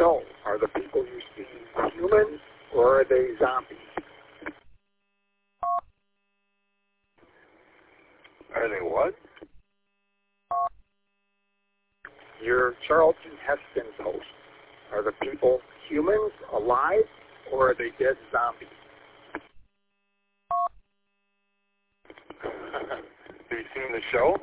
So, are the people you see humans or are they zombies? Are they what? Your Charlton Heston's host. Are the people humans, alive, or are they dead zombies? Have you seen the show?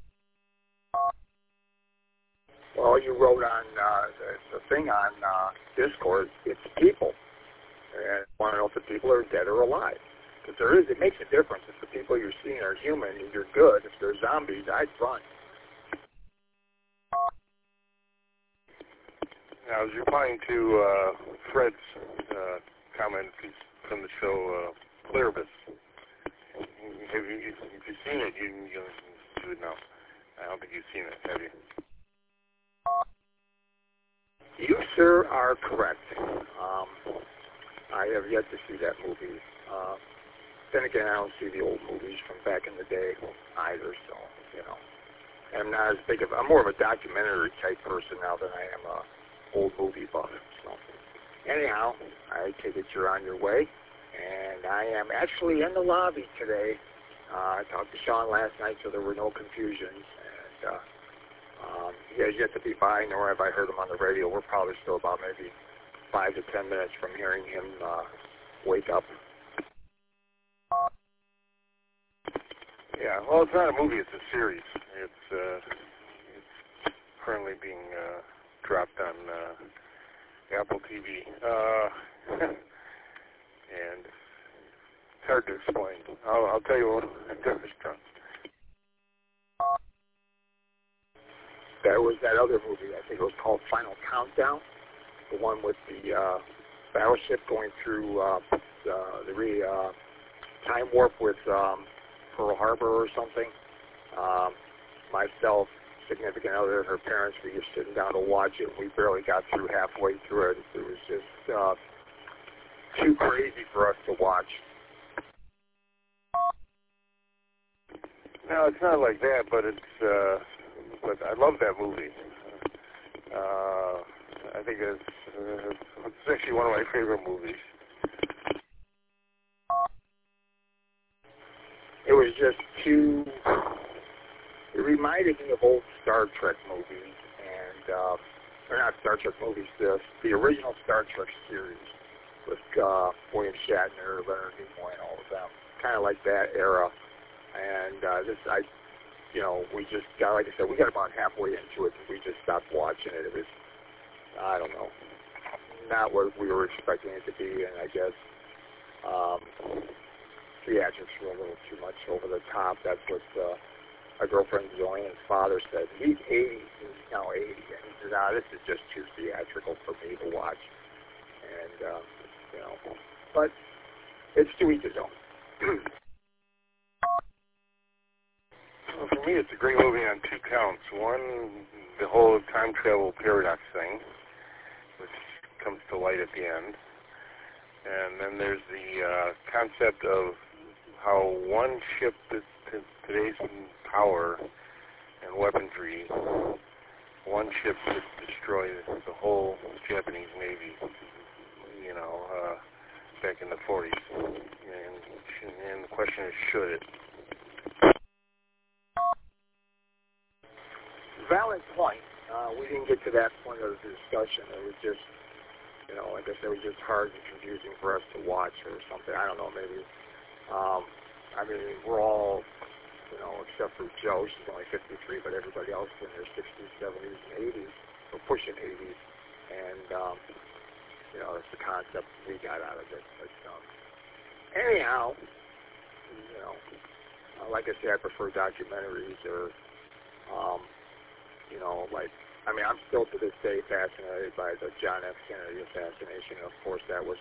Well, you wrote on the thing on Discord, it's people. And I want to know if the people are dead or alive. Because it makes a difference. If the people you're seeing are human, you're good. If they're zombies, I'd run. I was replying to Fred's comment from the show Pluribus. If you've seen it, you would know. I don't think you've seen it, have you? You, sir, are correct. I have yet to see that movie. Then again, I don't see the old movies from back in the day either, so, you know. I'm not as big of, I'm more of a documentary type person now than I am a old movie buff. So, anyhow, I take it you're on your way, and I am actually in the lobby today. I talked to Sean last night, so there were no confusions, and he has yet to be by, nor have I heard him on the radio. We're probably still about maybe 5 to 10 minutes from hearing him wake up. Yeah, well, it's not a movie, it's a series. It's currently being dropped on Apple TV. And it's hard to explain. I'll tell you what, There was that other movie, I think it was called Final Countdown, the one with the battleship going through the time warp with Pearl Harbor or something. Myself, significant other, and her parents, we were sitting down to watch it. We barely got through halfway through it. It was just too crazy for us to watch. No, it's not like that, but it's. But I love that movie. I think it's actually one of my favorite movies. It was just too. It reminded me of old Star Trek movies, and or not Star Trek movies, the original Star Trek series with William Shatner, Leonard Nimoy, and all of them. Kind of like that era. And we just got, like I said, we got about halfway into it, and we just stopped watching it. It was, I don't know, not what we were expecting it to be, and I guess theatrics were a little too much over the top. That's what my girlfriend Joanne's father said. He's 80, he's now 80, and he said, this is just too theatrical for me to watch. And, but it's to each his own. Well, for me, it's a great movie on two counts. One, the whole time travel paradox thing, which comes to light at the end. And then there's the concept of how one ship with today's power and weaponry, one ship could destroy the whole Japanese Navy, back in the 40s. And the question is, should it? Valid point. We didn't get to that point of the discussion. It was just, like I said, it was just hard and confusing for us to watch or something. I don't know, maybe. We're all, except for Joe, she's only 53, but everybody else in their 60s, 70s, and 80s, or pushing 80s. And, that's the concept we got out of it. But, anyhow, like I say, I prefer documentaries or, I'm still to this day fascinated by the John F. Kennedy assassination. Of course, that was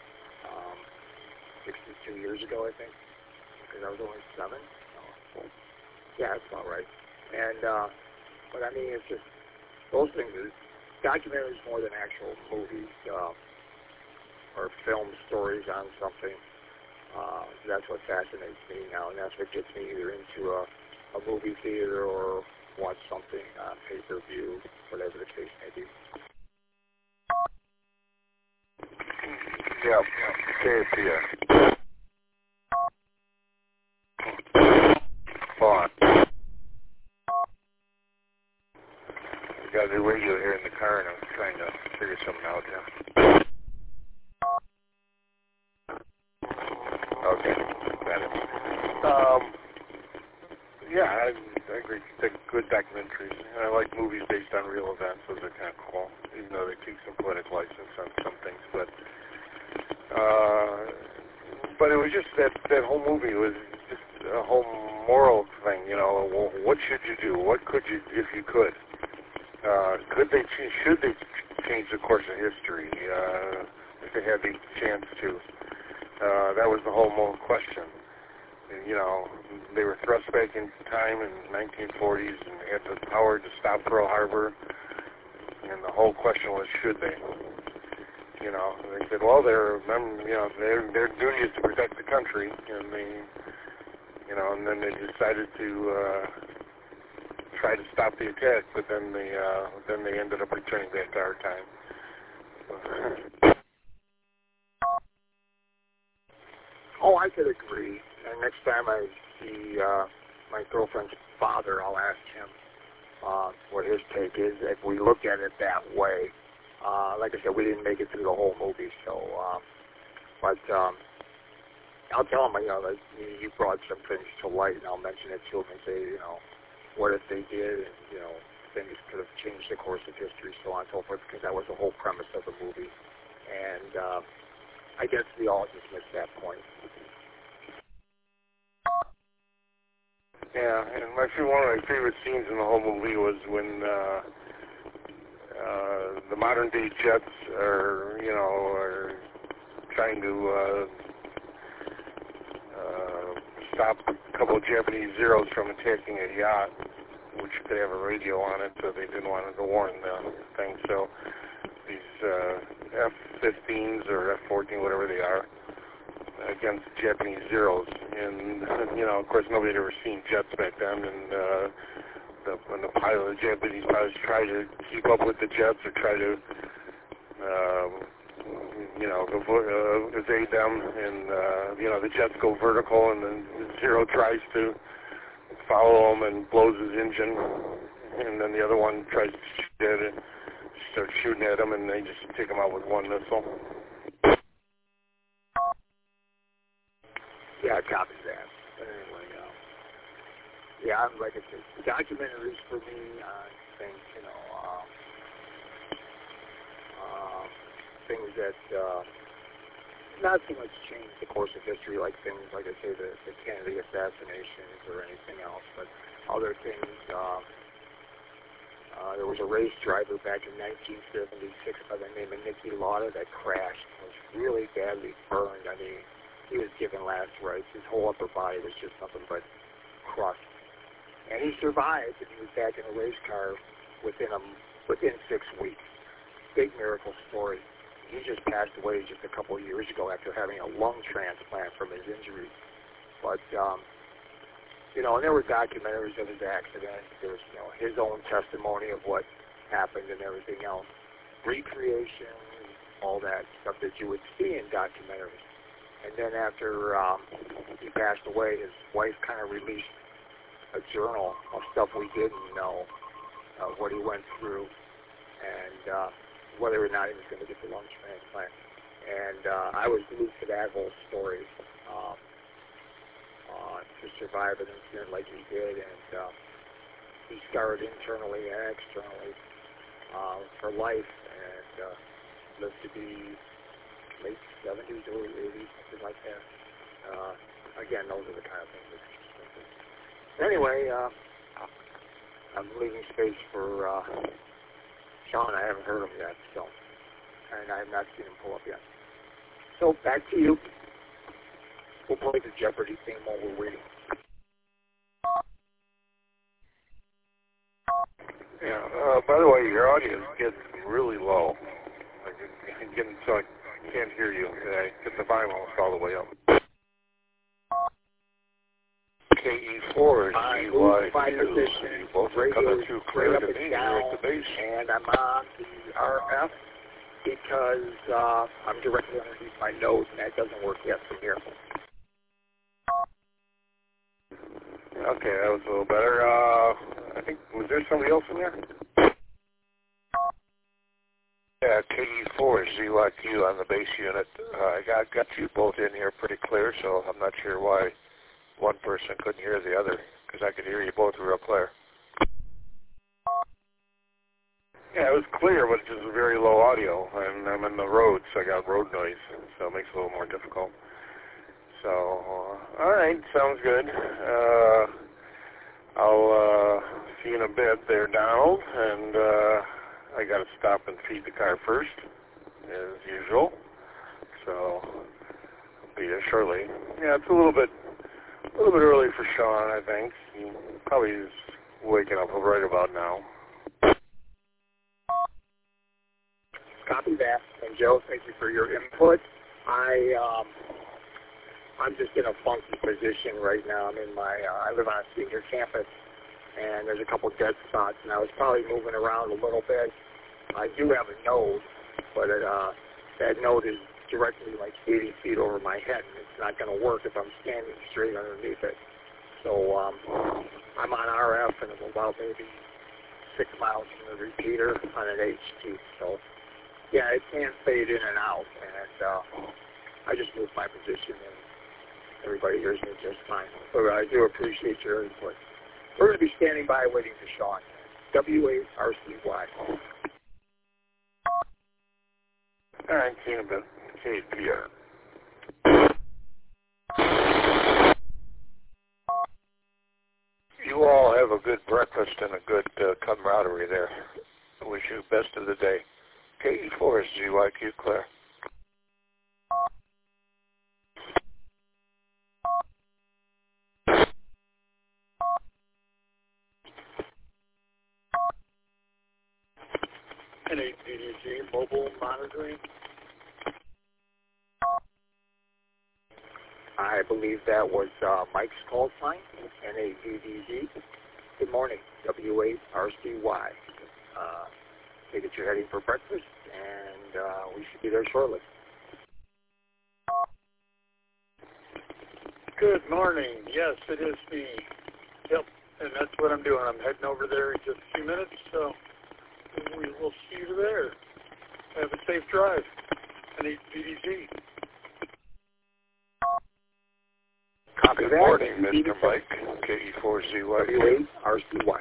62 years ago, I think, because I was only 7. Yeah, that's about right. And, but it's just, those things, documentaries more than actual movies or film stories on something. That's what fascinates me now, and that's what gets me either into a movie theater or watch something on pay-per-view, whatever the case may be. Yep. KFTS. Hold on. I got the radio here in the car, and I'm trying to figure something out here. Okay, got it. Yeah, I agree. They're good documentaries. I like movies based on real events. Those are kind of cool, even though they take some poetic license on some things. But it was just that whole movie was just a whole moral thing. You know, what should you do? What could you, if you could? Should they change the course of history if they had the chance to? That was the whole question. You know, they were thrust back in time in the 1940s and they had the power to stop Pearl Harbor, and the whole question was, should they? You know, they said, well, their duty is to protect the country, and and then they decided to try to stop the attack, but then they ended up returning back to our time. Oh, I could agree. And next time I see my girlfriend's father, I'll ask him what his take is if we look at it that way. Like I said, we didn't make it through the whole movie, so but I'll tell him, that you brought some things to light, and I'll mention it to him and say, what if they did, and things could have changed the course of history, so on and so forth, because that was the whole premise of the movie. And I guess we all just missed that point. Yeah, and one of my favorite scenes in the whole movie was when the modern day jets are trying to stop a couple of Japanese Zeros from attacking a yacht, which could have a radio on it, so they didn't want to warn the thing. So these F-15s or F-14, whatever they are, against Japanese Zeros, and of course nobody had ever seen jets back then, and when the Japanese pilots try to keep up with the jets or try to evade them, and the jets go vertical, and then Zero tries to follow them and blows his engine, and then the other one tries to shoot at it, starts shooting at him, and they just take him out with one missile. Yeah, I copy that. But anyway, like I said, documentaries for me, I think, things that not so much change the course of history, like things, like I say, the Kennedy assassinations or anything else, but other things. There was a race driver back in 1976 by the name of Niki Lauda that crashed and was really badly burned. I mean, he was given last rites. His whole upper body was just nothing but crushed. And he survived, and he was back in a race car within 6 weeks. Big miracle story. He just passed away just a couple of years ago after having a lung transplant from his injuries. But, and there were documentaries of his accident. There was, his own testimony of what happened and everything else. Recreation, all that stuff that you would see in documentaries. And then after he passed away, his wife kind of released a journal of stuff we didn't know, of what he went through, and whether or not he was going to get the lung transplant. And I was glued to that whole story to survive an incident like he did, and he scarred internally and externally for life, and lived to be late 70s, early 80s, something like that. Again, those are the kind of things that interest me. Anyway, I'm leaving space for Sean. I haven't heard him yet, and I have not seen him pull up yet. So, back to you. We'll play the Jeopardy theme while we're waiting. Yeah, by the way, your audio gets really low. I'm getting so I can't hear you. I get the volume almost all the way up. KE4 is GY2. You both are coming through clear to me here at the base. And I'm on the RF because I'm directly underneath my nose, and that doesn't work yet from here. Okay, that was a little better. I think, was there somebody else in there? Yeah, KE4 is ZYQ on the base unit. I got you both in here pretty clear, so I'm not sure why one person couldn't hear the other, because I could hear you both real clear. Yeah, it was clear, but it's just very low audio, and I'm in the road, so I got road noise, so it makes it a little more difficult. So, all right, sounds good. I'll see you in a bit there, Donald, and I got to stop and feed the car first, as usual. So I'll be there shortly. Yeah, it's a little bit early for Sean, I think. He probably is waking up right about now. Copy that. And Joe, thank you for your input. I'm just in a funky position right now. I'm in my, I live on a senior campus, and there's a couple dead spots, and I was probably moving around a little bit. I do have a node, but that node is directly like 80 feet over my head, and it's not going to work if I'm standing straight underneath it. So I'm on RF, and I'm about maybe 6 miles from the repeater on an HT. So yeah, it can fade in and out, and I just moved my position, and everybody hears me just fine. But I do appreciate your input. We're going to be standing by waiting for Sean. W8RCY. All right, see you in a bit. KPR. You all have a good breakfast and a good camaraderie there. I wish you best of the day. KE4 is GYQ Claire. N8VDG mobile monitoring. I believe that was Mike's call sign, N8VDG. Good morning, W8RCY. Take it you're heading for breakfast, and we should be there shortly. Good morning. Yes, it is me. Yep, and that's what I'm doing. I'm heading over there in just a few minutes, so we will see you there. Have a safe drive. N8VDG. Copy Good that. morning, Mr. Mike, KE4ZYQ. W8RCY.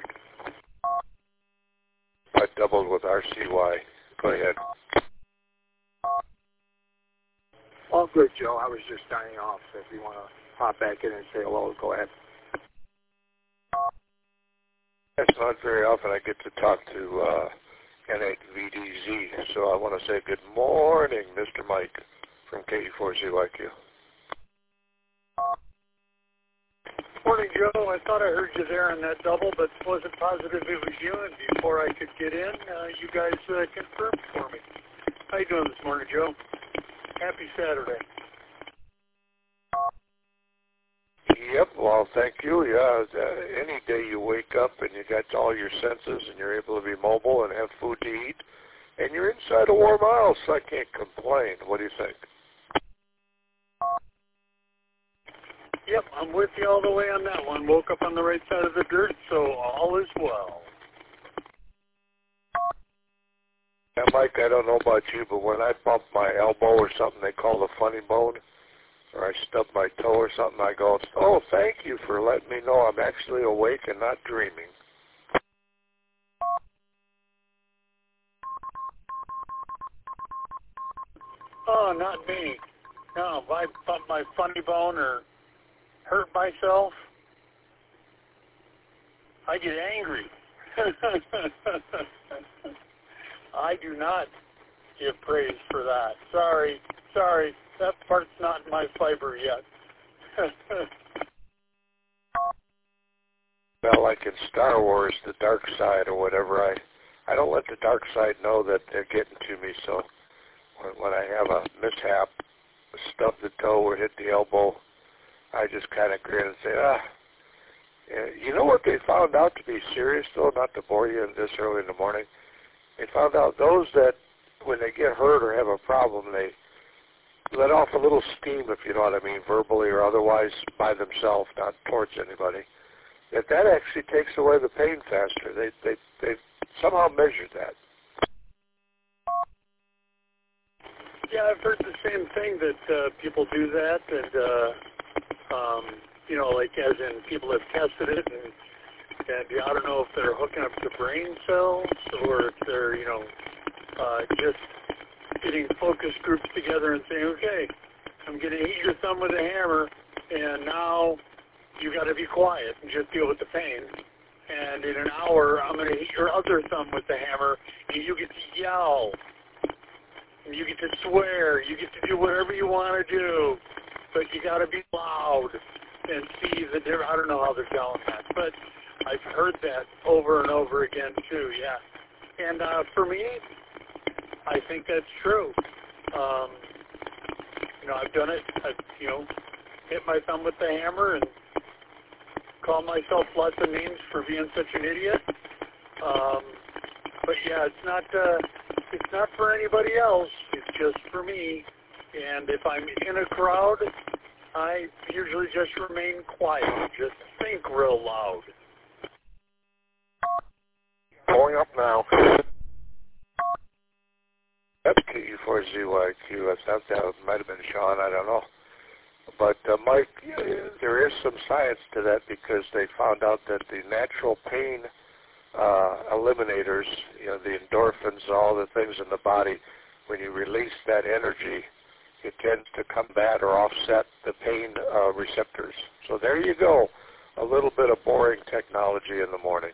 I doubled with RCY. Go ahead. All good, Joe. I was just signing off, so if you want to pop back in and say hello, go ahead. It's not very often I get to talk to N8VDZ, so I want to say good morning, Mr. Mike from KE4ZYQ. Morning, Joe. I thought I heard you there on that double, but wasn't positive it was you. And before I could get in, you guys confirmed for me. How you doing this morning, Joe? Happy Saturday. Yep, well, thank you. Yeah, any day you wake up and you got all your senses and you're able to be mobile and have food to eat, and you're inside a warm house, I can't complain. What do you think? Yep, I'm with you all the way on that one. Woke up on the right side of the dirt, so all is well. Now, Mike, I don't know about you, but when I bump my elbow or something they call the funny bone, or I stub my toe or something, I go, oh, thank you for letting me know I'm actually awake and not dreaming. Oh, not me. No, if I bump my funny bone or hurt myself, I get angry. I do not give praise for that. Sorry, that part's not in my fiber yet. Well, like in Star Wars, the dark side or whatever, I don't let the dark side know that they're getting to me, so when I have a mishap, stub the toe or hit the elbow, I just kind of grin and say, You know what they found out to be serious, though, not to bore you this early in the morning? They found out those that when they get hurt or have a problem, they let off a little steam, if you know what I mean, verbally or otherwise, by themselves, not towards anybody. That actually takes away the pain faster. They've somehow measured that. Yeah, I've heard the same thing, that people do that, and you know, like as in people have tested it, and I don't know if they're hooking up to brain cells or if they're, you know, just getting focus groups together and saying, okay, I'm going to hit your thumb with a hammer, and now you got to be quiet and just deal with the pain. And in an hour, I'm going to hit your other thumb with the hammer, and you get to yell, and you get to swear, you get to do whatever you want to do, but you got to be loud and see the difference. I don't know how they're telling that, but I've heard that over and over again too. Yeah, and for me, I think that's true. You know, I've done it. I've, you know, hit my thumb with the hammer and called myself lots of names for being such an idiot. But yeah, it's not for anybody else. It's just for me. And if I'm in a crowd, I usually just remain quiet. Just think real loud. Going up now. That's KU4ZYQ. That might have been Sean. I don't know. But, Mike, there is some science to that because they found out that the natural pain eliminators, you know, the endorphins, all the things in the body, when you release that energy, it tends to combat or offset the pain receptors. So there you go. A little bit of boring technology in the morning.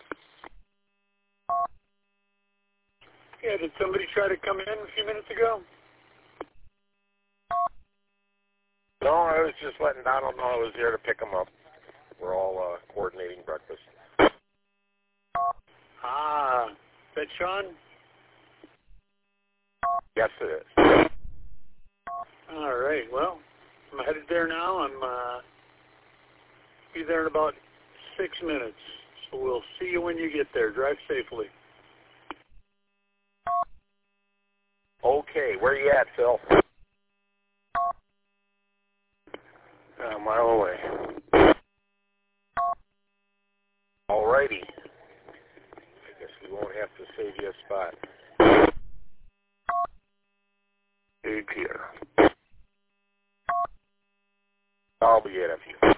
Yeah, did somebody try to come in a few minutes ago? No, I was just letting Donald know I was here to pick him up. We're all coordinating breakfast. Ah, is that Sean? Yes, it is. All right, well, I'm headed there now. I'm be there in about 6 minutes. So we'll see you when you get there. Drive safely. Okay, where you at, Phil? A mile away. Alrighty. I guess we won't have to save you a spot. Hey, Peter. I'll be at you.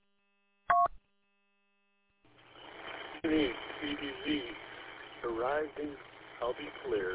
CBZ arrived in. I'll be clear.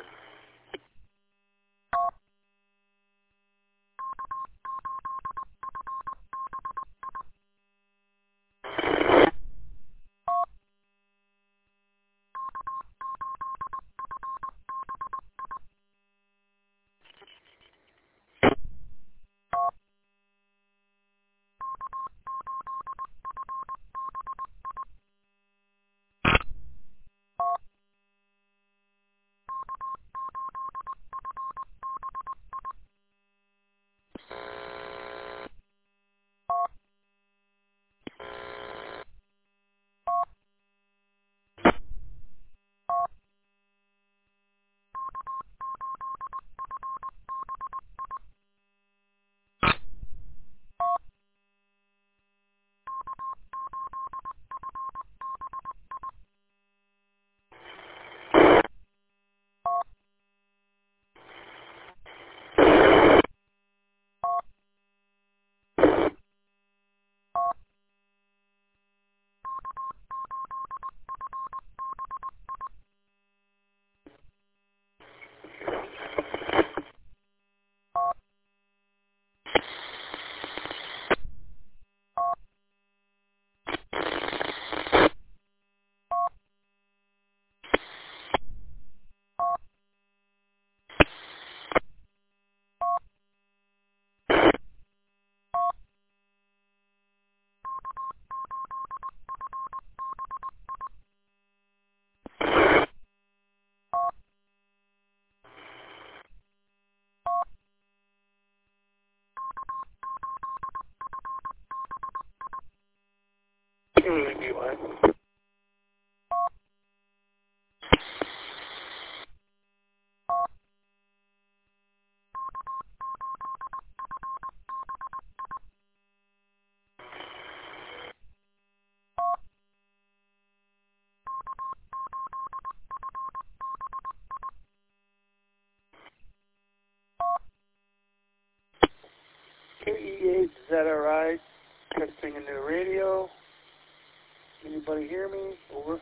testing a new radio. Anybody hear me? Over.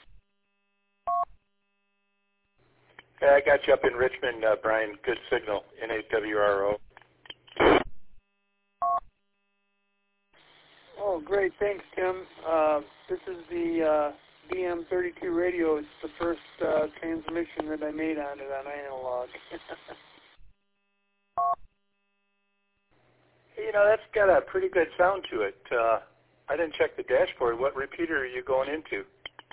Hey, I got you up in Richmond, Brian. Good signal, N8WRO. Oh, great. Thanks, Tim. This is the DM32 radio. It's the first transmission that I made on it on analog. You know, that's got a pretty good sound to it. I didn't check the dashboard. What repeater are you going into?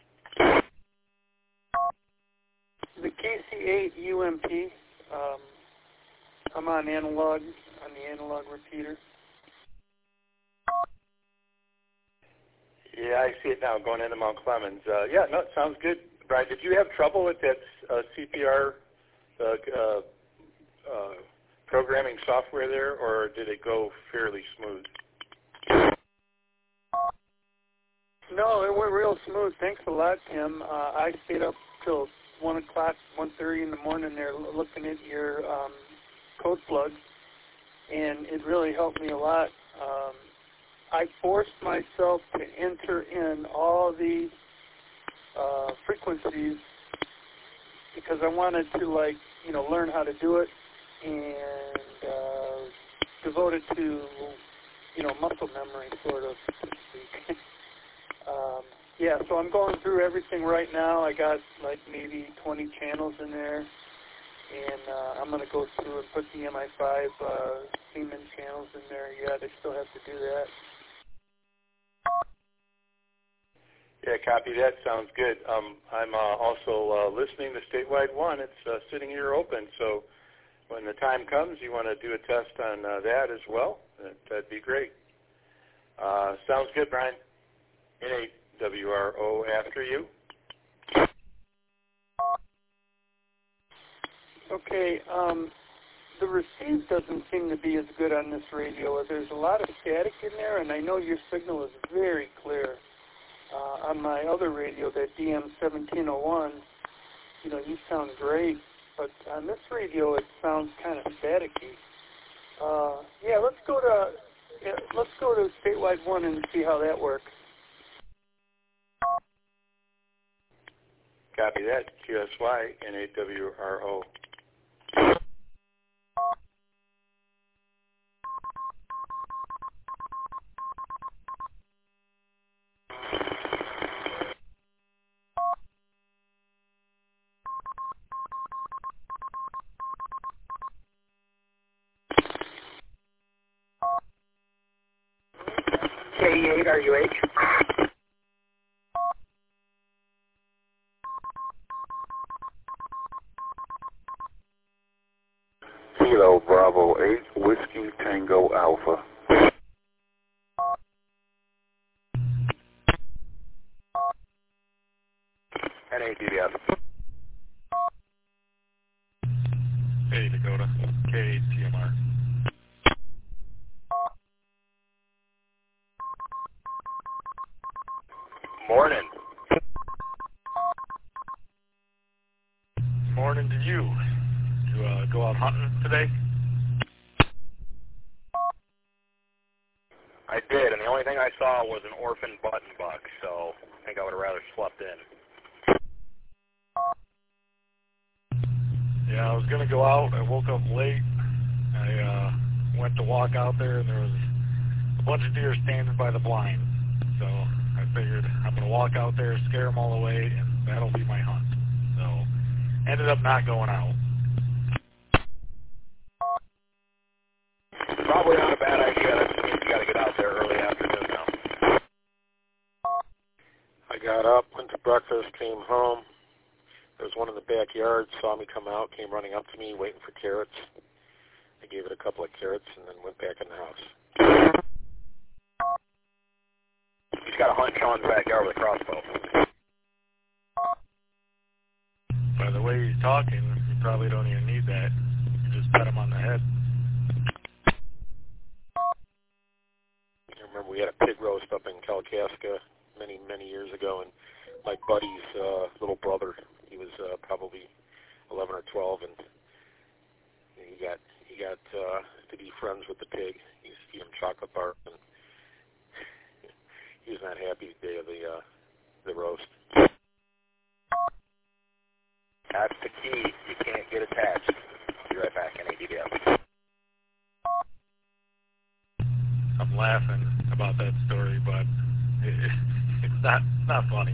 The KC8 UMP. I'm on analog, on the analog repeater. Yeah, I see it now, going into Mount Clemens. Yeah, no, it sounds good. Brian, did you have trouble with that CPR programming software there, or did it go fairly smooth? No, it went real smooth. Thanks a lot, Tim. I stayed up till 1 o'clock, 1:30 in the morning there looking at your code plugs, and it really helped me a lot. I forced myself to enter in all the frequencies because I wanted to, learn how to do it and devote it to, muscle memory, sort of, so to speak. Yeah, so I'm going through everything right now. I got maybe 20 channels in there, and I'm going to go through and put the MI5 Siemens channels in there. Yeah, they still have to do that. Yeah, copy that. Sounds good. I'm also listening to Statewide 1. It's sitting here open, so when the time comes, you want to do a test on that as well, that'd be great. Sounds good, Brian. N8WRO after you. Okay, the receive doesn't seem to be as good on this radio. There's a lot of static in there, and I know your signal is very clear. On my other radio, that DM1701, you sound great, but on this radio it sounds kind of staticky. Yeah, let's go to Statewide 1 and see how that works. Copy that. QSY N8WRO. K8 RUH. Kilo Bravo 8, Whiskey Tango Alpha. N8DBS. Hey, Dakota. K8 TMR. Morning. Morning to you. You go out hunting today? I did, and the only thing I saw was an orphan button buck, so I think I would have rather slept in. Yeah, I was going to go out. I woke up late. I went to walk out there, and there was a bunch of deer standing by the blind. So I figured I'm going to walk out there, scare them all away, and that'll be my hunt. So ended up not going out. Probably not a bad idea. That means you got to get out there early afternoon now. I got up, went to breakfast, came home. There was one in the backyard, saw me come out, came running up to me, waiting for carrots. I gave it a couple of carrots and then went back in the house. He's got a hunt Sean's backyard with a crossbow. By the way he's talking, you probably don't even need that. You just pat him on the head. I remember we had a pig roast up in Kalkaska many, many years ago, and my buddy's little brother, he was probably 11 or 12, and he got to be friends with the pig. He used to feed him chocolate bar, and he was not happy the day of the roast. That's the key. You can't get attached. I'll be right back in ADDF. I'm laughing about that story, but it's not funny.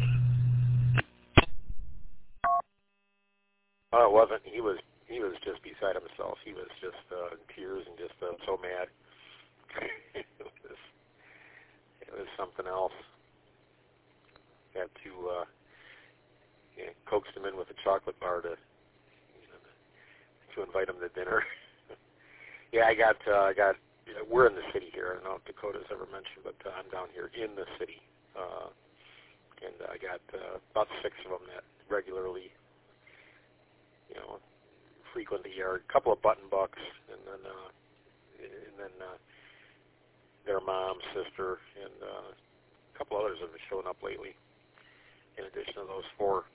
Oh, it wasn't. He was just beside himself. He was just in tears and just so mad. it was something else. Had to coaxed him in with a chocolate bar to invite him to dinner. Yeah, I got. We're in the city here. I don't know if Dakota's ever mentioned, but I'm down here in the city, and I got about 6 of them that regularly, frequent the yard. A couple of button bucks, and then their mom, sister, and a couple others have been showing up lately. In addition to those 4.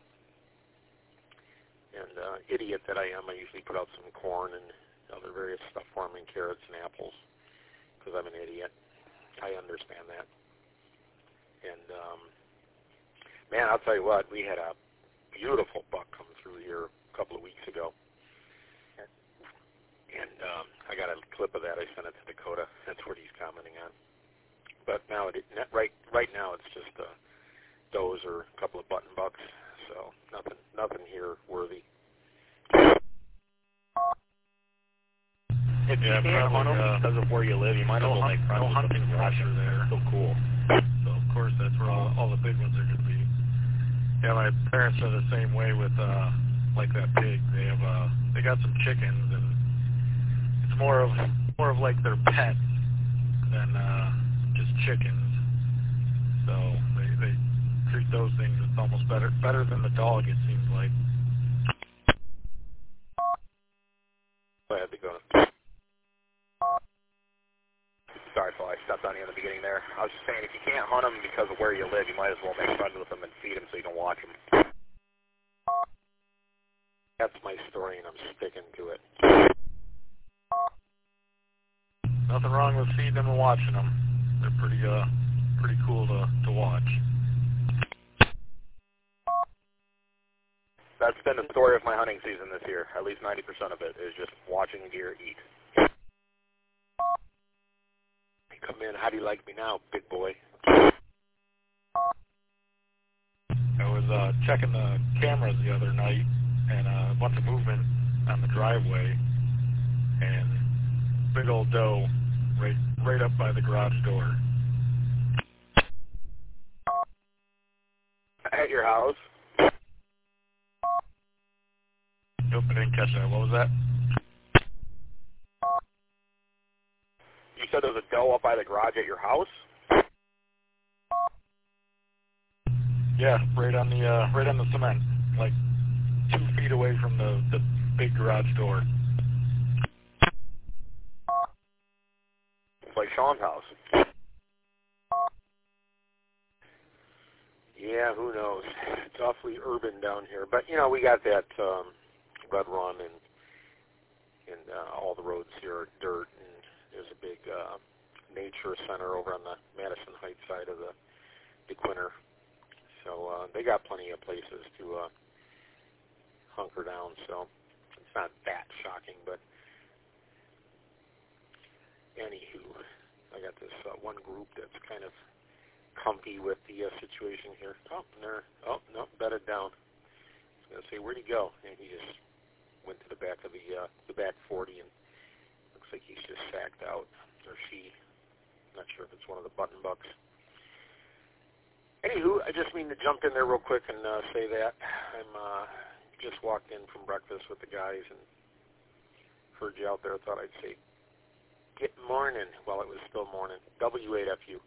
And idiot that I am, I usually put out some corn and other various stuff for them, and carrots and apples, because I'm an idiot. I understand that. And, man, I'll tell you what, we had a beautiful buck come through here a couple of weeks ago. And I got a clip of that. I sent it to Dakota. That's what he's commenting on. But now, right now, it's just does or a couple of button bucks. So nothing here worthy. If you can't hunt them because of where you live, you might as well make friends with them. No hunting pressure there. So cool. So of course that's where all the big ones are going to be. Yeah, my parents are the same way with like that pig. They got some chickens, and it's more of like their pet than just chickens. So they treat those things. It's almost better than the dog, it seems like. I had to go. Sorry, Paul, I stepped on you in the beginning there. I was just saying, if you can't hunt them because of where you live, you might as well make friends with them and feed them so you can watch them. That's my story, and I'm sticking to it. Nothing wrong with feeding them and watching them. They're pretty cool to watch. That's been the story of my hunting season this year. At least 90% of it is just watching deer eat. Come in, how do you like me now, big boy? I was checking the cameras the other night, and a bunch of movement on the driveway, and big old doe right up by the garage door. At your house? Nope, I didn't catch that. What was that? You said there was a doe up by the garage at your house? Yeah, right on the cement, like 2 feet away from the big garage door. It's like Sean's house. Yeah, who knows? It's awfully urban down here, but we got that Red Run, and all the roads here are dirt, and there's a big nature center over on the Madison Heights side of the DeQuinter. So they got plenty of places to hunker down, so it's not that shocking, but anywho, I got this one group that's kind of comfy with the situation here. Oh, no, bedded down. I was going to say, where'd he go? And he just went to the back of the back 40, and looks like he's just sacked out, or she. I'm not sure if it's one of the button bucks. Anywho, I just mean to jump in there real quick and say that I'm just walked in from breakfast with the guys and heard you out there. I thought I'd say good morning while it was still morning. W8FU.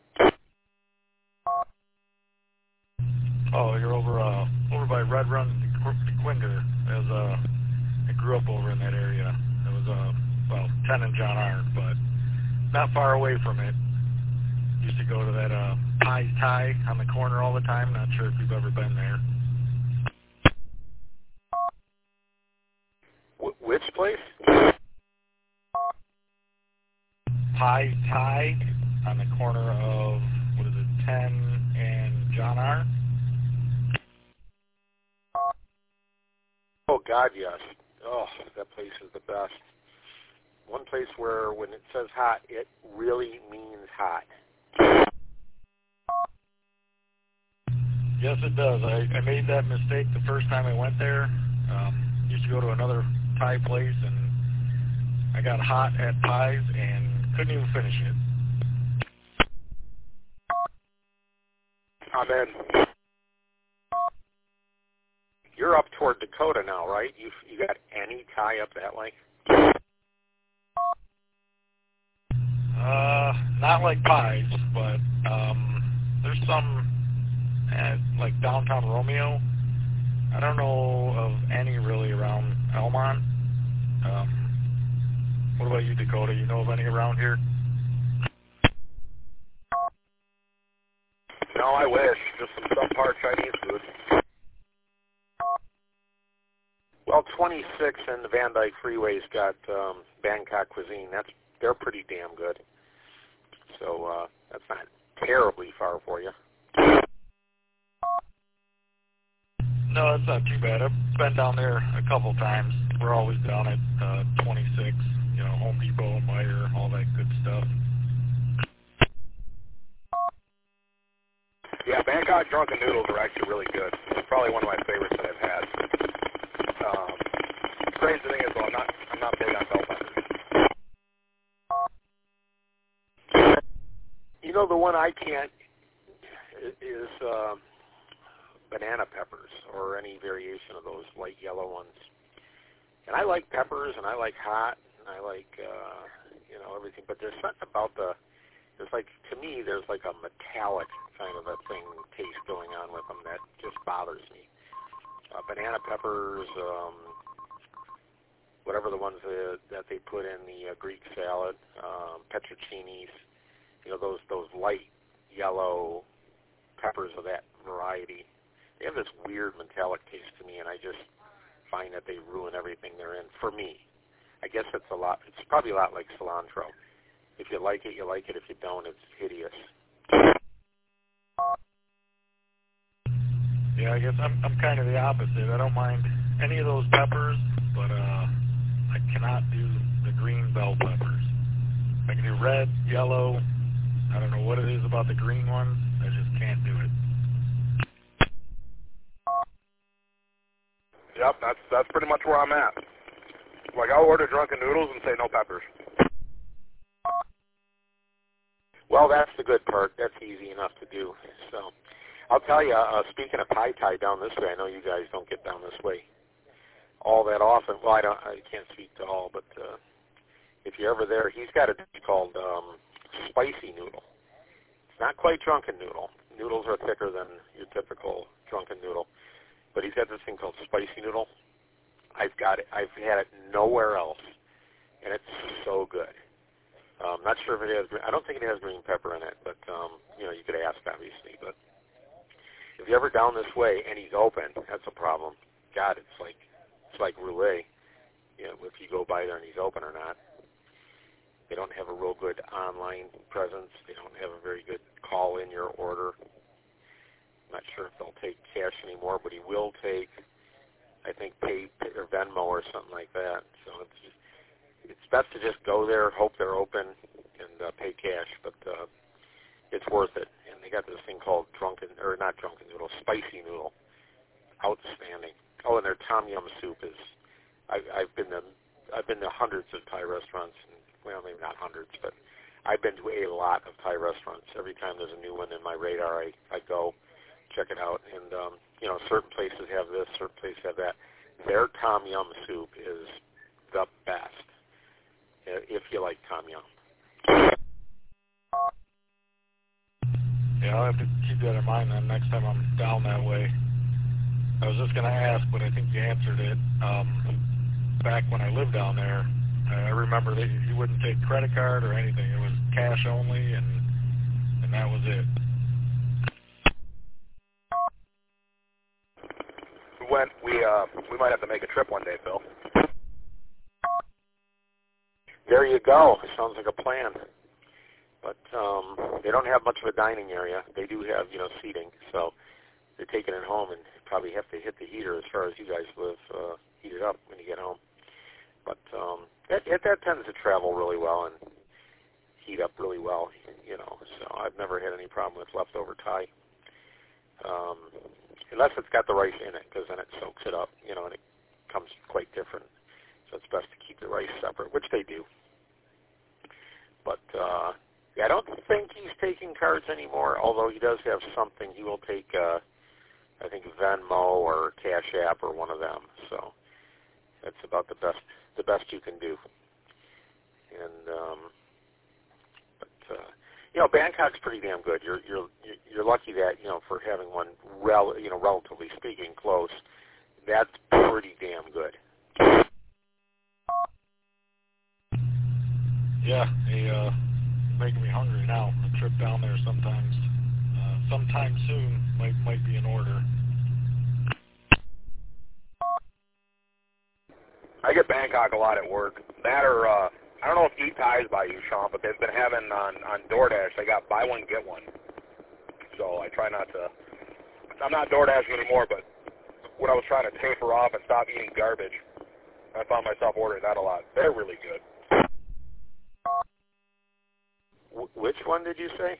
Oh, you're over by Red Run, DeQuinter. I grew up over in that area. It was 10 and John Arndt, but not far away from it. Used to go to that Pie's Thai on the corner all the time. Not sure if you've ever been there. Which place? Pie's Thai on the corner of, what is it, 10 and John R. Oh, God, yes. Oh, that place is the best. One place where when it says hot, it really means hot. Yes, it does. I made that mistake the first time I went there. Used to go to another Thai place, and I got hot at Thai's and couldn't even finish it. I'm in. You're up toward Dakota now, right? You got any Thai up that way? Not like Pies, but there's some at like downtown Romeo. I don't know of any really around Elmont. What about you, Dakota? You know of any around here? No, I wish. Just some subpar Chinese food. Well, 26 and the Van Dyke Freeway's got Bangkok cuisine. They're pretty damn good. So that's not terribly far for you. No, it's not too bad. I've been down there a couple times. We're always down at 26, Home Depot, Meijer, all that good stuff. Yeah, Bangkok Drunken Noodles are actually really good. It's probably one of my favorites that I've had. Crazy thing is, though, I'm not big on bell peppers. The one I can't is banana peppers or any variation of those light yellow ones. And I like peppers, and I like hot, and I like, everything. But there's something about to me, there's like a metallic kind of a thing, taste going on with them that just bothers me. Banana peppers, whatever the ones that they put in the Greek salad, pepperoncinis, those light yellow peppers of that variety. They have this weird metallic taste to me, and I just find that they ruin everything they're in for me. I guess it's probably a lot like cilantro. If you like it, you like it. If you don't, it's hideous. Yeah, I guess I'm kind of the opposite. I don't mind any of those peppers, but I cannot do the green bell peppers. I can do red, yellow. I don't know what it is about the green ones. I just can't do it. Yep, that's pretty much where I'm at. Like, I'll order drunken noodles and say no peppers. Well, that's the good part. That's easy enough to do. So, I'll tell you, speaking of Pai Tai down this way, I know you guys don't get down this way all that often. Well, I can't speak to all, but if you're ever there, he's got a dish called spicy noodle. It's not quite drunken noodle. Noodles are thicker than your typical drunken noodle. But he's got this thing called spicy noodle. I've got it. I've had it nowhere else, and it's so good. Not sure if it has. I don't think it has green pepper in it, but you could ask obviously. But if you're ever down this way and he's open, that's a problem. God, it's like roulette. If you go by there and he's open or not. They don't have a real good online presence. They don't have a very good call in your order. I'm not sure if they'll take cash anymore, but he will take, I think, Pay or Venmo or something like that. So it's best to just go there, hope they're open, and pay cash. But it's worth it. And they got this thing called not drunken noodle, spicy noodle. Outstanding. Oh, and their tom yum soup is. I've been to hundreds of Thai restaurants. Well, maybe not hundreds, but I've been to a lot of Thai restaurants. Every time there's a new one in my radar, I go check it out. And, certain places have this, certain places have that. Their tom yum soup is the best, if you like tom yum. Yeah, I'll have to keep that in mind then next time I'm down that way. I was just going to ask, but I think you answered it. Back when I lived down there, I remember that you wouldn't take credit card or anything. It was cash only, and that was it. We might have to make a trip one day, Phil. There you go. Sounds like a plan. But they don't have much of a dining area. They do have, seating, so they're taking it home and probably have to hit the heater as far as you guys live, heat it up when you get home. But that tends to travel really well and heat up really well, so I've never had any problem with leftover Thai. Unless it's got the rice in it, because then it soaks it up, and it comes quite different. So it's best to keep the rice separate, which they do. But, I don't think he's taking cards anymore, although he does have something. He will take, I think, Venmo or Cash App or one of them. So that's about the best you can do. And, Bangkok's pretty damn good. You're lucky that, for having one, relatively speaking, close. That's pretty damn good. Yeah, making me hungry now. A trip down there sometime soon might be in order. I get Bangkok a lot at work. That or, I don't know if Eat Thai is by you, Sean, but they've been having on DoorDash, they got buy one, get one. So I try not to, I'm not DoorDashing anymore, but when I was trying to taper off and stop eating garbage, I found myself ordering that a lot. They're really good. Which one did you say?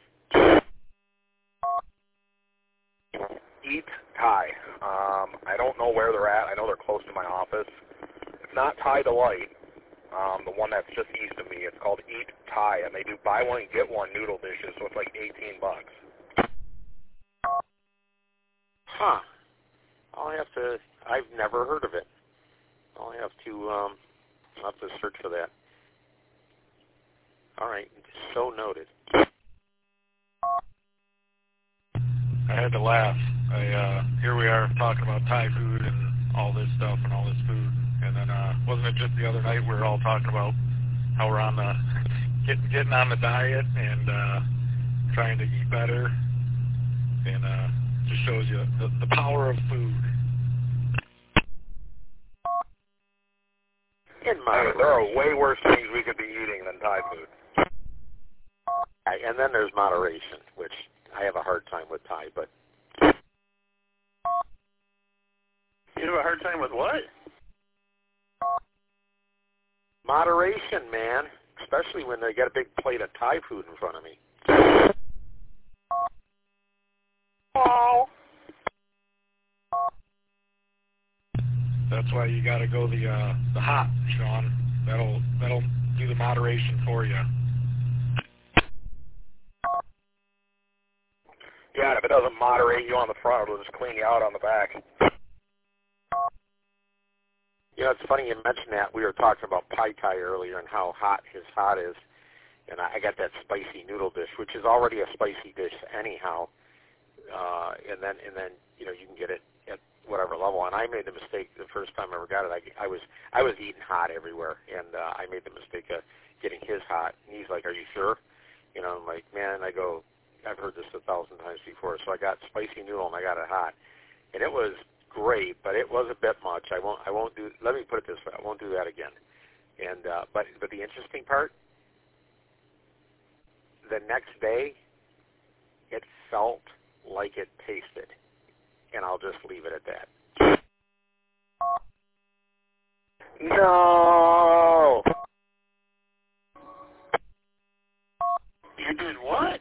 Eat Thai. I don't know where they're at. I know they're close to my office. It's not Thai Delight, the one that's just east of me. It's called Eat Thai, and they do buy one, get one noodle dishes, so it's like $18. Huh. I've never heard of it. I'll have to search for that. All right, so noted. I had to laugh. Here we are talking about Thai food and all this stuff and all this food, and then wasn't it just the other night we were all talking about how we're on the getting on the diet and trying to eat better, and just shows you the power of food. There are way worse things we could be eating than Thai food. And then there's moderation, which I have a hard time with Thai, but... You have a hard time with what? Moderation, man. Especially when they get a big plate of Thai food in front of me. Oh. That's why you got to go the hot, Sean. That'll do the moderation for you. Yeah, and if it doesn't moderate you on the front, it'll just clean you out on the back. It's funny you mentioned that. We were talking about Pai Thai earlier and how hot his hot is. And I got that spicy noodle dish, which is already a spicy dish anyhow. And then you can get it at whatever level. And I made the mistake the first time I ever got it. I was eating hot everywhere, and I made the mistake of getting his hot. And he's like, "Are you sure?" I'm like, "Man," I go, "I've heard this 1,000 times before." So I got spicy noodle and I got it hot, and it was great, but it was a bit much. I won't do. Let me put it this way: I won't do that again. And but the interesting part, the next day, it felt like it tasted, and I'll just leave it at that. No. You did what?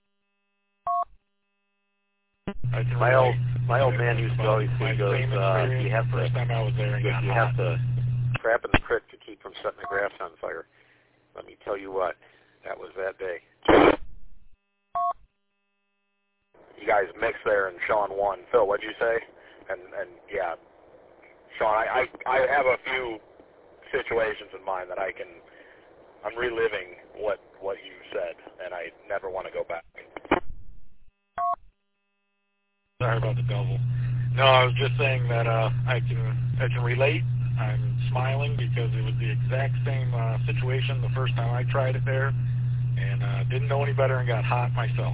My old man used to always say, "You have first time I was there and got you hot. have to crap in the creek to keep from setting the grass on fire." Let me tell you what, that was that day. You guys mixed there, and Sean won. Phil, what'd you say? And yeah, Sean, I have a few situations in mind that I'm reliving what you said, and I never want to go back. Sorry about the double. No, I was just saying that I can relate. I'm smiling because it was the exact same situation the first time I tried it there, and didn't know any better and got hot myself.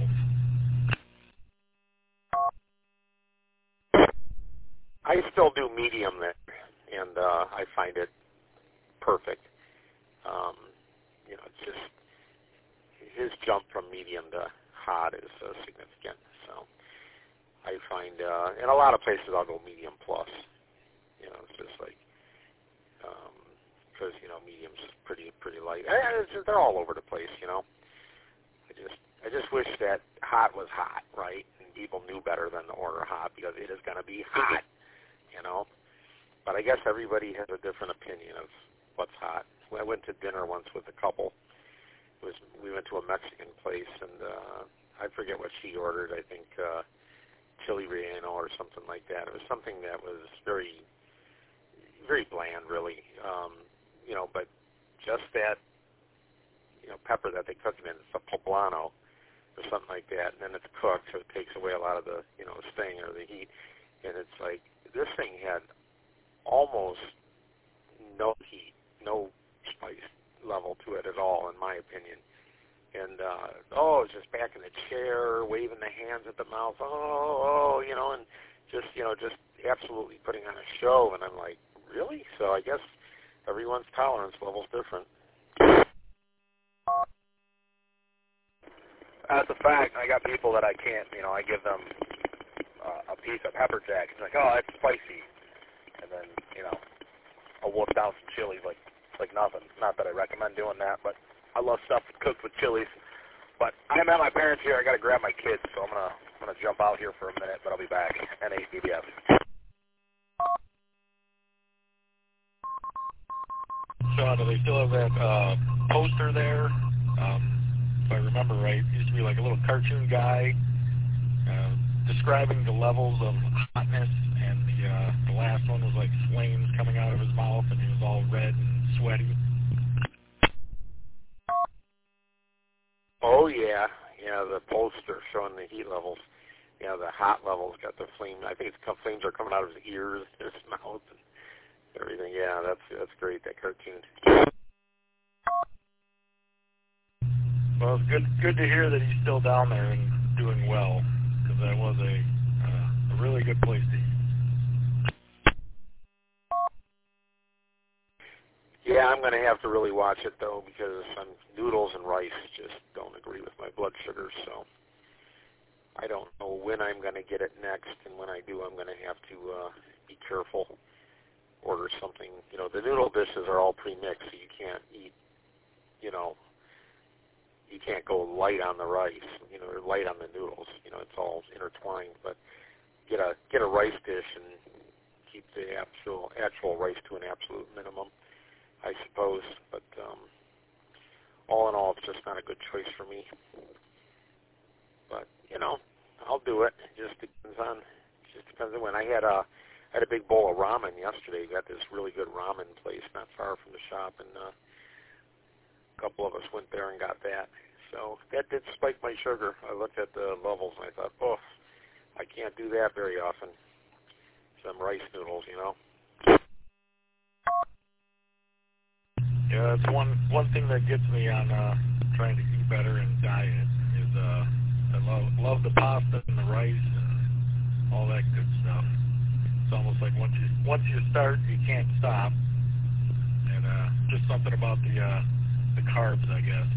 I still do medium there, and I find it perfect. It's just his jump from medium to hot is significant. So I find in a lot of places I'll go medium plus. You know, it's just like because medium's pretty light. They're all over the place. You know, I just wish that hot was hot, right? And people knew better than to order hot because it is going to be hot. You know, but I guess everybody has a different opinion of what's hot. I went to dinner once with a couple. We went to a Mexican place, and I forget what she ordered. I think chili relleno or something like that. It was something that was very, very bland, really. But just that, pepper that they cook it in, it's a poblano or something like that, and then it's cooked, so it takes away a lot of the, sting or the heat. And it's like this thing had almost no heat, no spice level to it at all, in my opinion. And it's just back in the chair, waving the hands at the mouth, and just absolutely putting on a show. And I'm like, really? So I guess everyone's tolerance level's different. That's a fact. I got people that I can't, I give them a piece of pepper jack. It's like, oh, that's spicy. And then, I'll wolf down some chilies like nothing. Not that I recommend doing that, but I love stuff cooked with chilies. But I'm at my parents here. I got to grab my kids, so I'm gonna jump out here for a minute, but I'll be back. NACBS. Sean, do they still have that poster there? If I remember right, it used to be like a little cartoon guy describing the levels of hotness, and the last one was like flames coming out of his mouth, and he was all red and sweaty. Oh, yeah. The poster showing the heat levels. The hot levels got the flame. I think it's flames are coming out of his ears, his mouth, and everything. Yeah, that's great, that cartoon. Well, it's good to hear that he's still down there and doing well, because that was a really good place to eat. Yeah, I'm going to have to really watch it, though, because noodles and rice just don't agree with my blood sugar, so I don't know when I'm going to get it next, and when I do, I'm going to have to be careful, order something. The noodle dishes are all pre-mixed, so you can't eat, you can't go light on the rice, or light on the noodles. It's all intertwined, but get a rice dish and keep the actual rice to an absolute minimum, I suppose, but all in all, it's just not a good choice for me. But I'll do it. It just depends on when. I had a big bowl of ramen yesterday. We got this really good ramen place not far from the shop, and a couple of us went there and got that. So that did spike my sugar. I looked at the levels and I thought, I can't do that very often. Some rice noodles, Yeah, that's one thing that gets me on trying to eat better and diet is I love the pasta and the rice and all that good stuff. It's almost like once you start, you can't stop. And just something about the carbs, I guess.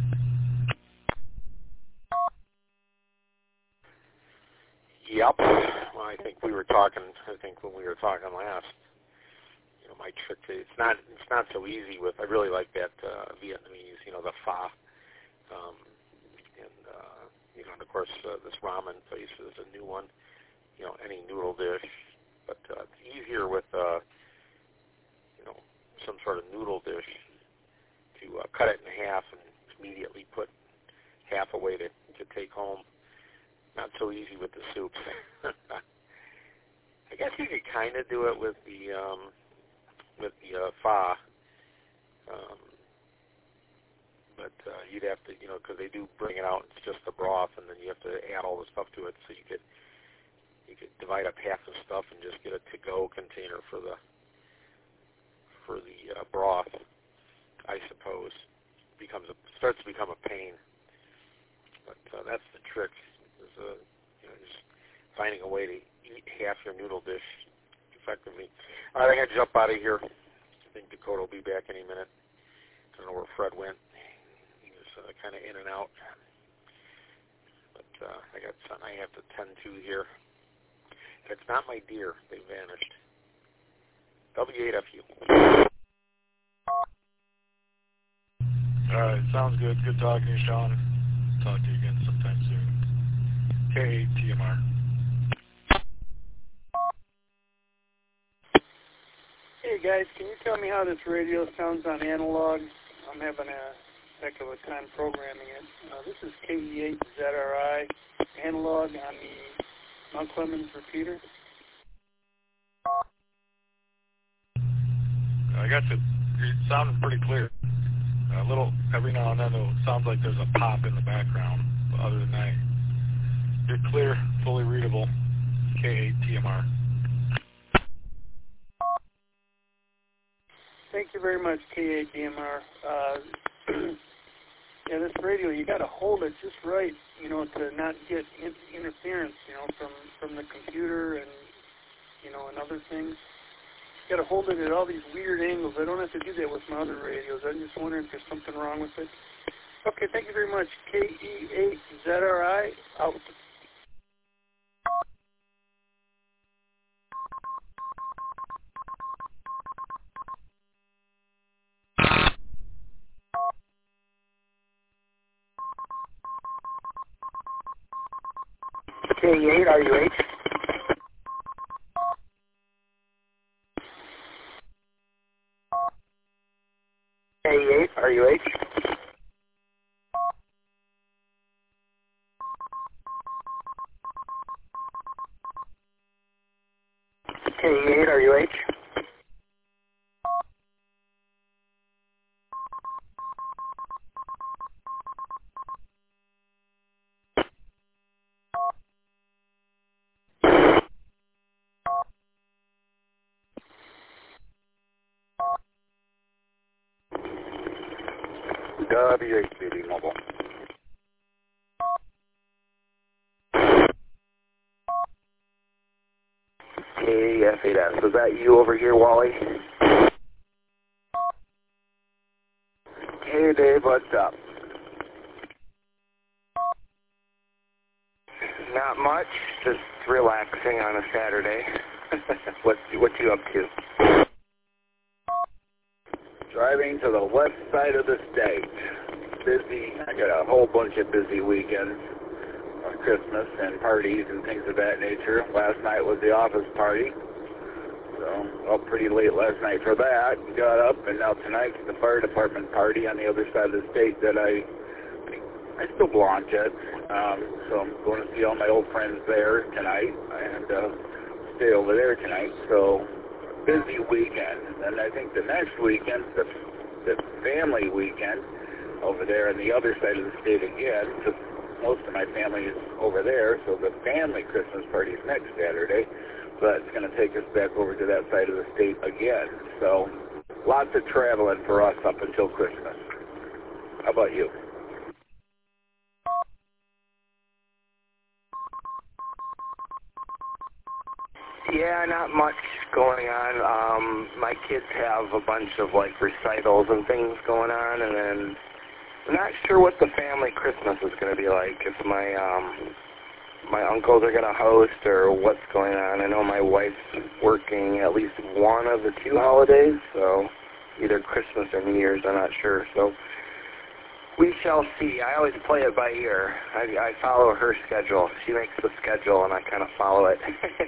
Yep. Well, I think when we were talking last, my trick to it's not so easy with. I really like that Vietnamese, the pho, and of course this ramen place is a new one. Any noodle dish, but it's easier with some sort of noodle dish to cut it in half and immediately put half away to take home. Not so easy with the soups. I guess you could kind of do it with the pho, but you'd have to, because they do bring it out. It's just the broth, and then you have to add all the stuff to it. So you could divide up half the stuff and just get a to-go container for the broth. I suppose starts to become a pain, but that's the trick. Just finding a way to eat half your noodle dish effectively. All right, I got to jump out of here. I think Dakota will be back any minute. I don't know where Fred went. He was kind of in and out. I got something I have to tend to here. And it's not my deer. They vanished. W8FU. All right, sounds good. Good talking to you, Sean. Talk to you again sometime soon. K8TMR. Hey guys, can you tell me how this radio sounds on analog? I'm having a heck of a time programming it. This is KE8ZRI analog on the Mount Clemens repeater. I got you. It sounded pretty clear. A little, every now and then it sounds like there's a pop in the background. But other than that, you're clear, fully readable. K8TMR. Thank you very much, K8DMR. Yeah, this radio, you got to hold it just right, you know, to not get interference, you know, from the computer and, you know, and other things. You got to hold it at all these weird angles. I don't have to do that with my other radios. I'm just wondering if there's something wrong with it. Okay, thank you very much. KE8ZRI out. K8, RUH. K8, RUH. K8, RUH. WHBD Mobile. KF8S. Was that you over here, Wally? Hey, Dave, what's up? Not much. Just relaxing on a Saturday. What you up to? Driving to the west side of the state. Busy. I got a whole bunch of busy weekends of Christmas and parties and things of that nature. Last night was the office party. So, up pretty late last night for that. Got up, and now tonight's the fire department party on the other side of the state that I still belong to. So I'm going to see all my old friends there tonight and stay over there tonight. So, busy weekend. And I think the next weekend, the family weekend over there on the other side of the state again, because most of my family is over there, so the family Christmas party is next Saturday, but it's going to take us back over to that side of the state again. So lots of traveling for us up until Christmas. How about you? Yeah, not much going on. My kids have a bunch of like recitals and things going on, and then I'm not sure what the family Christmas is going to be like. If my uncles are going to host or what's going on. I know my wife's working at least one of the two holidays, so either Christmas or New Year's, I'm not sure. So we shall see. I always play it by ear. I follow her schedule. She makes the schedule, and I kind of follow it.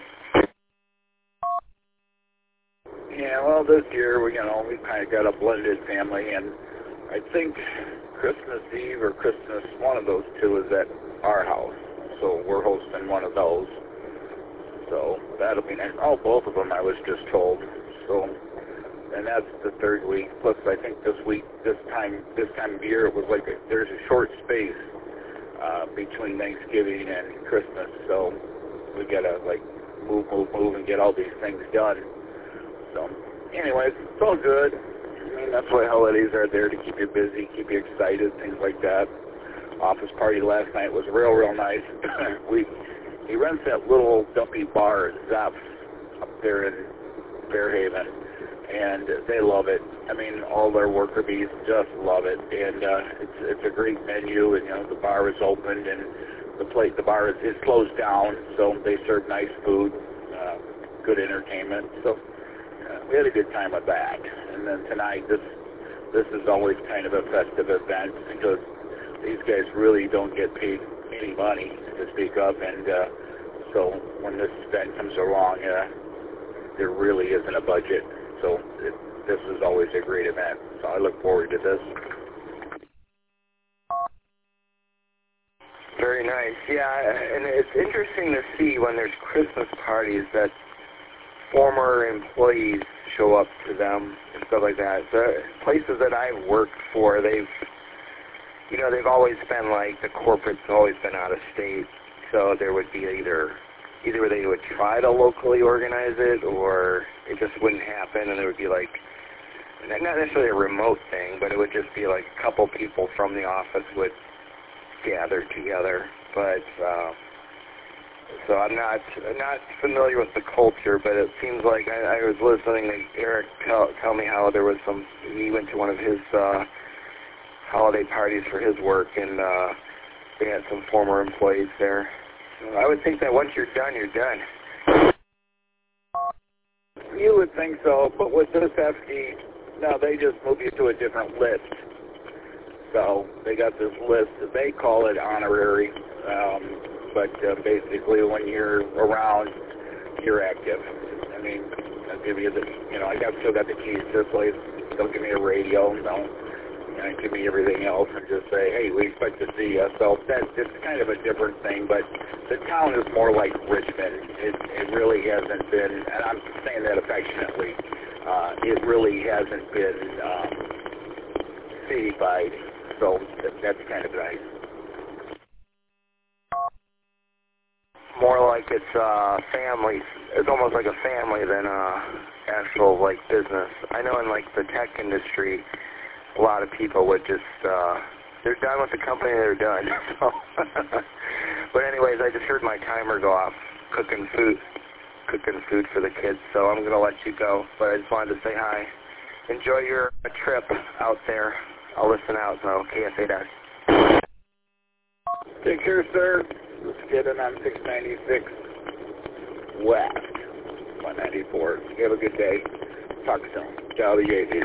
Yeah, well, this year we kind of got a blended family, and I think Christmas Eve or Christmas, one of those two, is at our house. So we're hosting one of those. So that'll be nice. Oh, both of them, I was just told. So, and that's the third week. Plus, I think this week, this time of year, it was like there's a short space between Thanksgiving and Christmas. So we gotta like move, and get all these things done. So, anyways, it's all good. I mean, that's why holidays are there, to keep you busy, keep you excited, things like that. Office party last night was real nice. He runs that little dumpy bar, Zep's, up there in Fairhaven, and they love it. I mean, all their worker bees just love it, and it's a great menu, and the bar is opened, and the bar is closed down, so they serve nice food, good entertainment. So we had a good time with that. And then tonight, this is always kind of a festive event because these guys really don't get paid any money to speak of, and so when this event comes along, there really isn't a budget. So this is always a great event. So I look forward to this. Very nice. Yeah, and it's interesting to see when there's Christmas parties that former employees show up to them and stuff like that. The places that I've worked for, they've always been like, the corporate's always been out of state, so there would be either they would try to locally organize it, or it just wouldn't happen, and it would be like, not necessarily a remote thing, but it would just be like a couple people from the office would gather together. But so I'm not familiar with the culture, but it seems like I was listening to Eric tell me how there was he went to one of his holiday parties for his work, and they had some former employees there. So I would think that once you're done, you're done. You would think so, but with this FD, no, they just move you to a different list. So they got this list, they call it honorary, but basically when you're around, you're active. I mean, I'll give you I still got the keys to this place. Don't give me a radio, and give me everything else, and just say, hey, we expect to see you. So it's kind of a different thing, but the town is more like Richmond. It really hasn't been, and I'm saying that affectionately, it really hasn't been city-fied, so that's kind of nice. More like it's families. It's almost like a family than actual like business. I know in like the tech industry, a lot of people would just they're done with the company, they're done. So but anyways, I just heard my timer go off, cooking food for the kids. So I'm gonna let you go. But I just wanted to say hi. Enjoy your trip out there. I'll listen out. So KSA. Take care, sir. Let's get it on 696 West, 194. You have a good day. Talk soon. Ciao, the JD.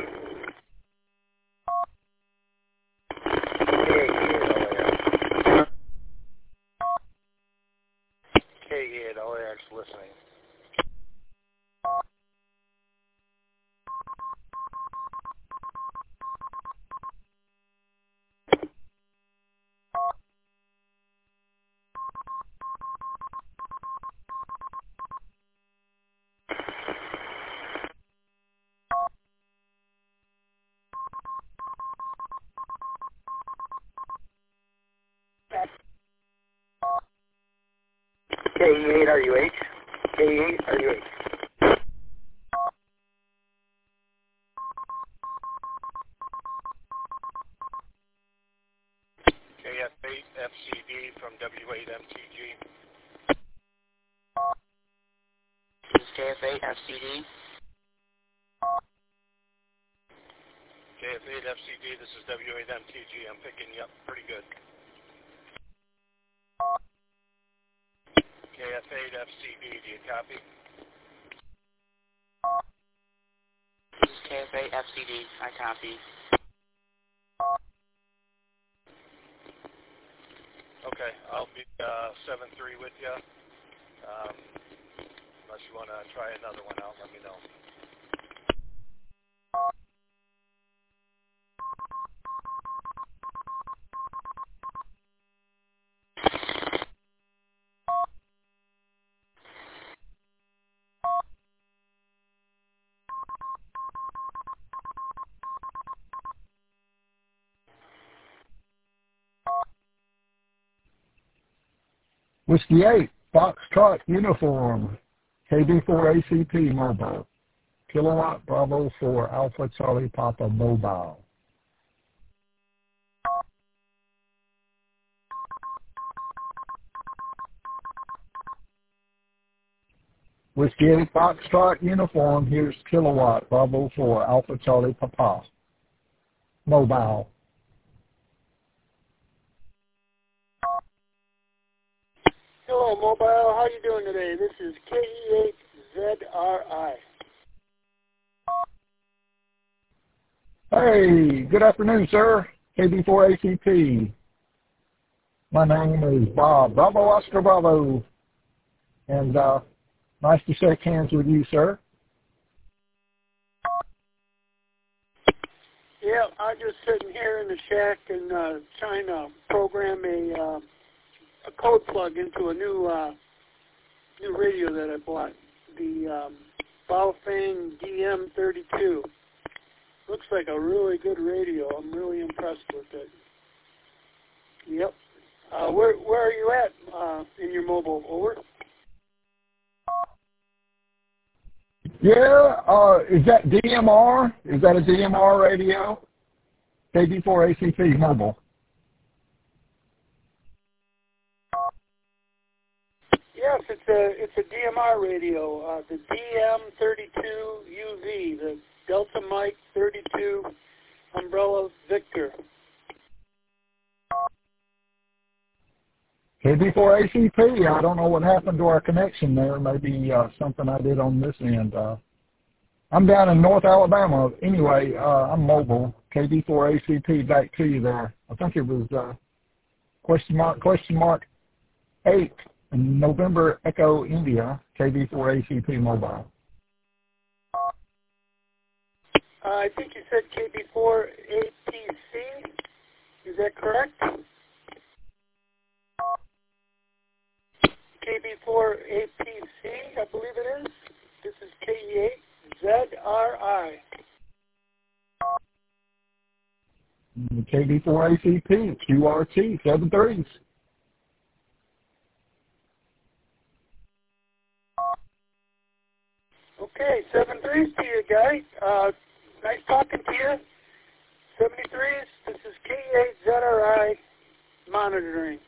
K-Gate, LAX listening. K8 RUH. K8 RUH. KF8 FCD from W8MTG. This is KF8 FCD. KF8 FCD, this is W8MTG. I'm picking you up pretty good. KF8 FCD, do you copy? This is KF8 FCD, I copy. Okay, I'll be 7-3 with you. Unless you want to try another one out, let me know. Whiskey 8, Foxtrot Uniform, KB4ACP Mobile, Kilowatt Bravo 4 Alpha Charlie Papa Mobile. Whiskey 8, Foxtrot Uniform, here's Kilowatt Bravo 4 Alpha Charlie Papa Mobile. Hello, Mobile. How you doing today? This is KE8ZRI. Hey, good afternoon, sir. KB4ACP. My name is Bob. Bravo, Oscar, Bravo. And nice to shake hands with you, sir. Yeah, I'm just sitting here in the shack and trying to program a code plug into a new radio that I bought, the Baofeng DM32. Looks like a really good radio. I'm really impressed with it. Yep. Where are you at in your mobile? Over. Yeah, is that DMR? Is that a DMR radio? KB4ACP mobile. Yes, it's a DMR radio, the DM32UV, the Delta Mike 32 Umbrella Victor. KB4ACP, I don't know what happened to our connection there. Maybe something I did on this end. I'm down in North Alabama. Anyway, I'm mobile. KB4ACP, back to you there. I think it was question mark 8 in November Echo India, KB4ACP mobile. I think you said KB4APC. Is that correct? KB4APC, I believe it is. This is KE8ZRI. KB4ACP, QRT, 7 threes. Okay, 7 threes to you, guy. Nice talking to you. 73s, this is KE8ZRI monitoring.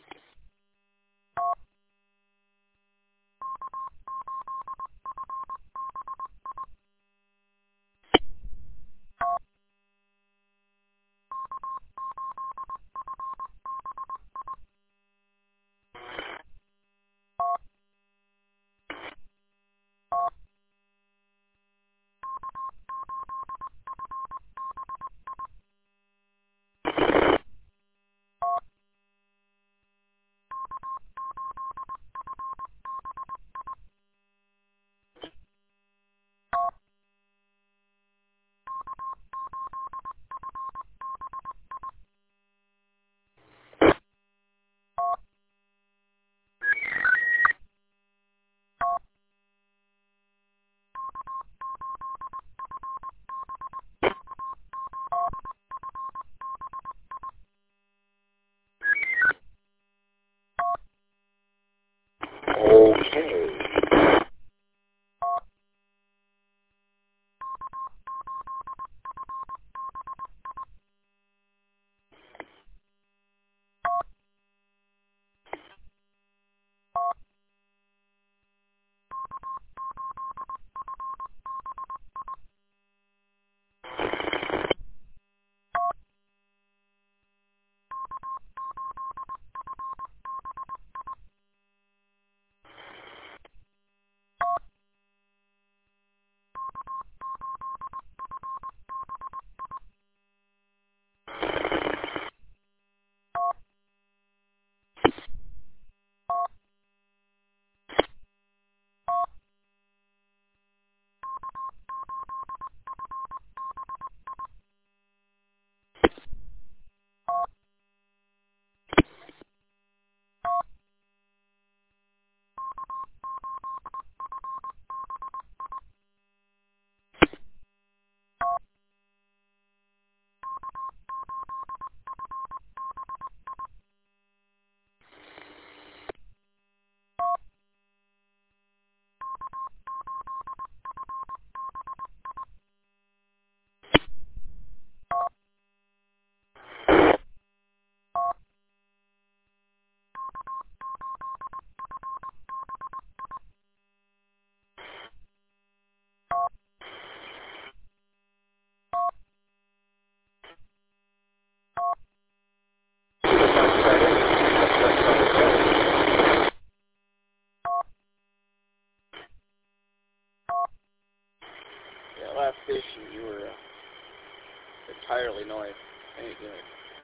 last station, you were entirely noise. How you doing?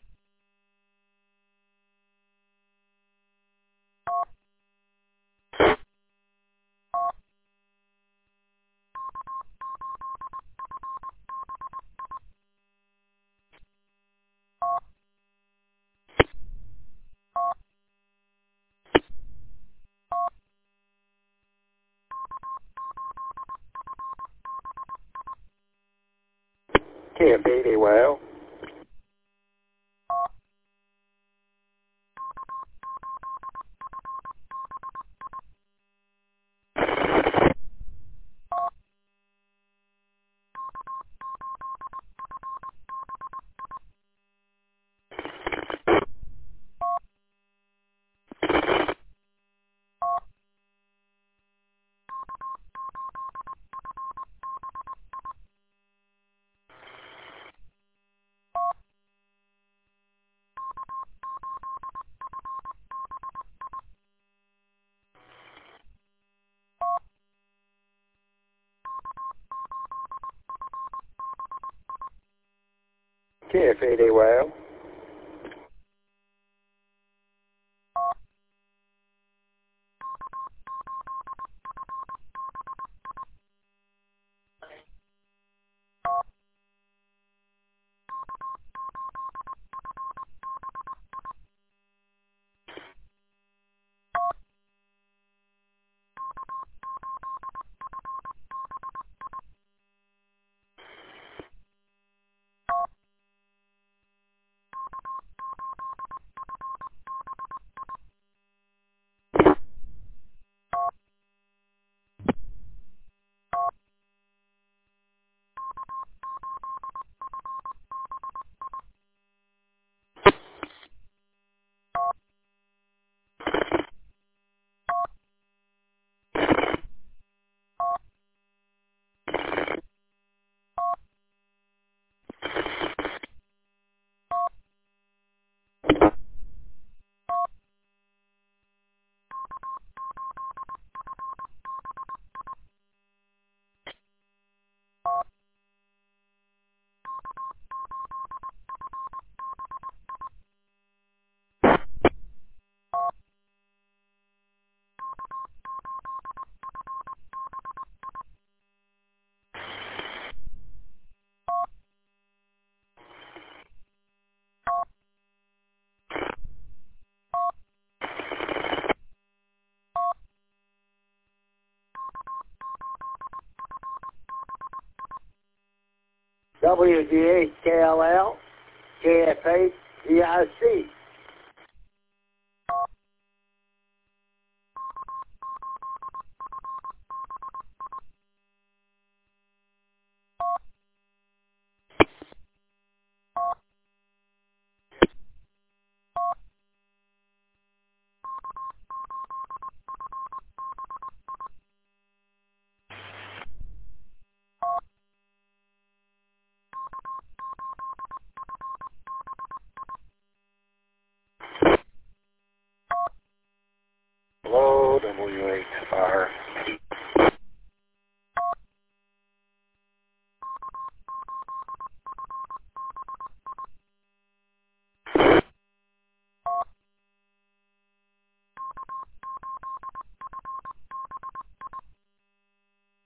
KF8 AYL. KF8 AYL. WGH KLL, KF8 VIC.